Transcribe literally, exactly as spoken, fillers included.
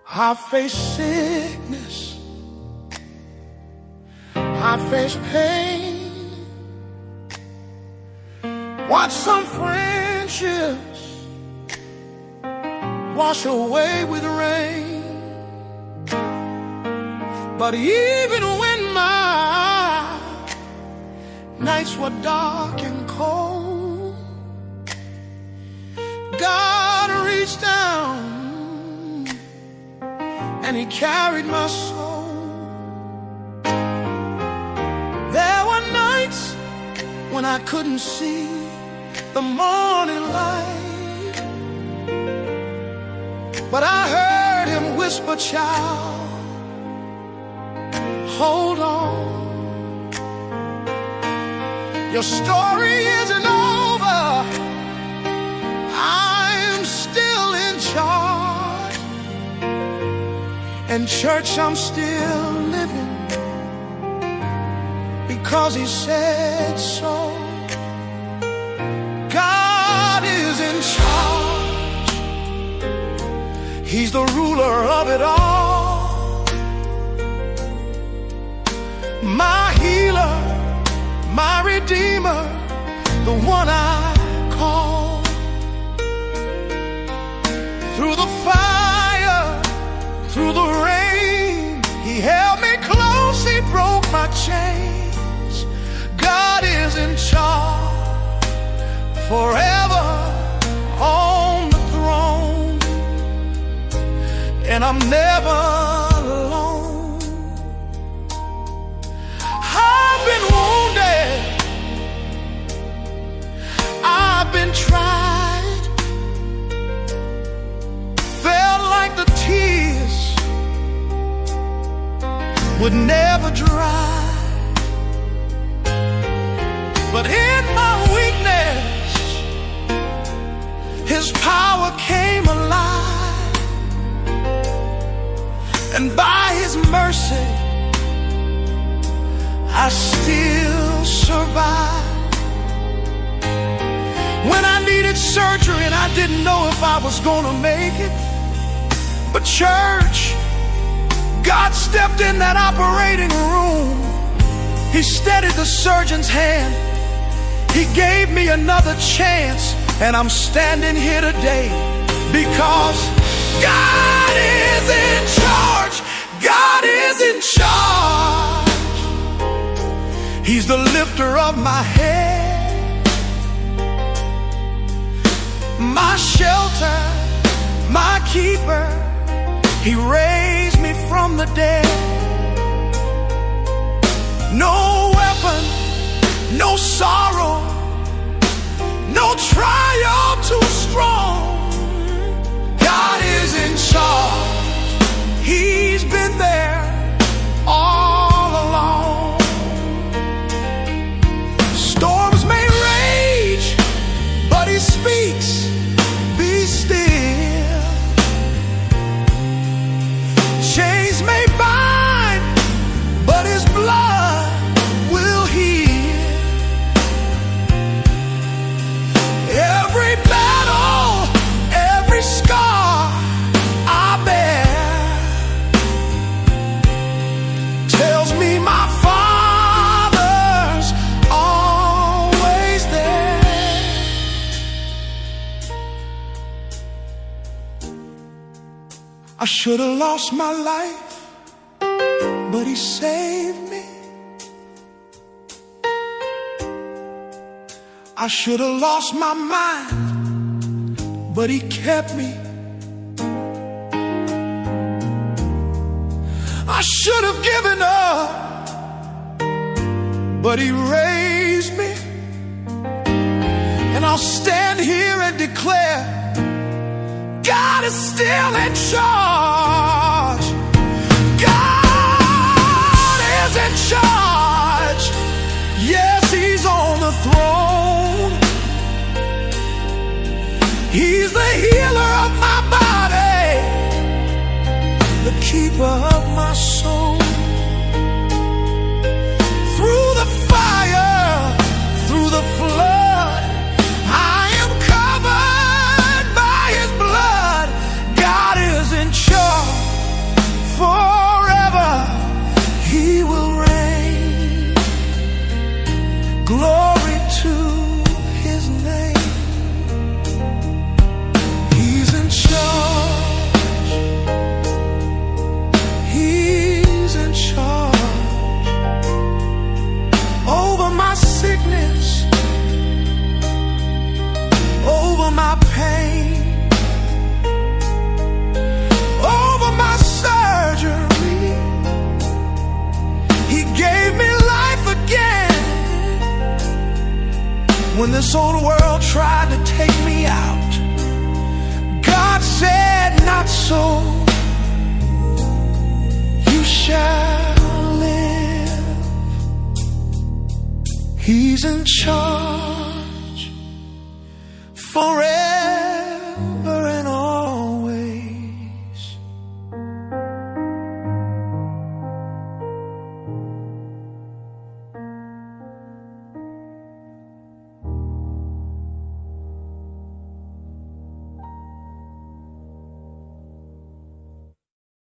I face sickness, I face pain, watch some friendships wash away with rain. But even when my nights were dark and cold, God reached down and He carried my soul. There were nights when I couldn't see the morning light, but I heard Him whisper, "Child, hold on. Your story isn't over. I'm still in charge. And church, I'm still living because He said so." God is in charge. He's the ruler of it all. My healer, my redeemer, the one I call. Through the fire, through the rain, He held me close, He broke my chains. God is in charge, forever on the throne, and I'm never alone. I've been wounded, I've been tried, felt like the tears would never dry. But in my weakness, His power came alive, and by His mercy I still survive. When I needed surgery and I didn't know if I was gonna make it, but church, God stepped in that operating room. He steadied the surgeon's hand. He gave me another chance, and I'm standing here today because God is in charge. God is in charge. He's the lifter of my head, my shelter, my keeper. He raised me from the dead. No weapon, no sorrow, no trial too strong. God is in charge. He's been there all along. Storms may rage, but He speaks, "Be still." Chains may bind, but His blood will heal. Every battle, every scar I bear tells me my Father's always there. I should have lost my life, but He saved me. I should have lost my mind, but He kept me. I should have given up, but He raised me. And I'll stand here and declare, God is still in charge. God is in charge. Yes, He's on the throne. He's the healer of my body, the keeper of my soul. Through the fire, through the flood, I am covered by His blood. God is in charge. He's in charge forever.